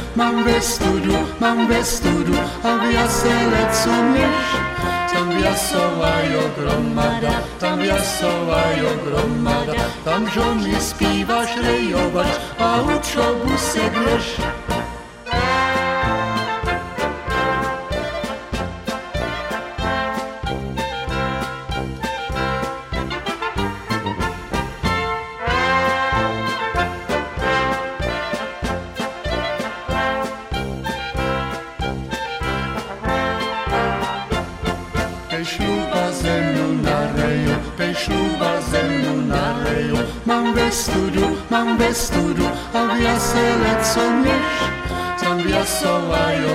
mam vestudu, a viaselec umieš. Tam viasovajú gromada, tam žony spívaš, rejovaš a učobu sedleš. Šľúba zemnu narejú, mám vestudu a viaselec umieš. Tam viasovajú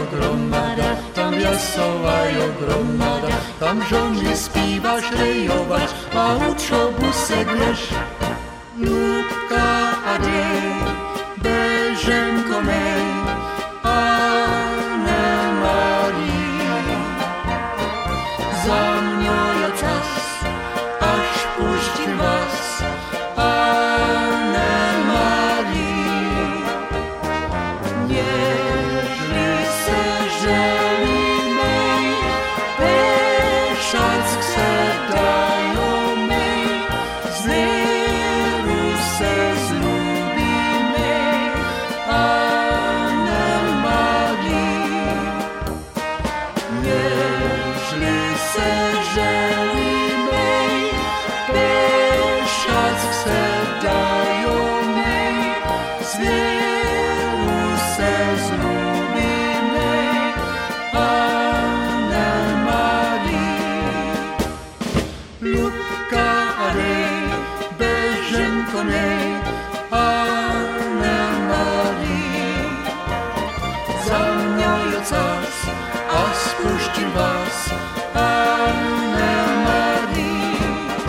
gromada, tam žony spívaš, rejovaš a učobu sedleš. Ľúbka a dej, beženko mej, Anne Marii, za mňou je čas, až pušti vás, Anne Marii. Nežli se želíme, pešack se dajome, z liru se zlúbime, Anne Marii. Nežli se želíme, pešack se dajome, z liru se zlúbime, Anne Marii. Ľubka a dej, beženko mej, Anne Marii. Za mňou je čas a spúštim vás, Anne Marii.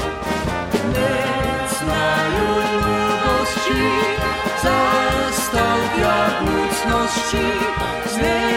Neznajú ľubosti, zastavia budúcnosti,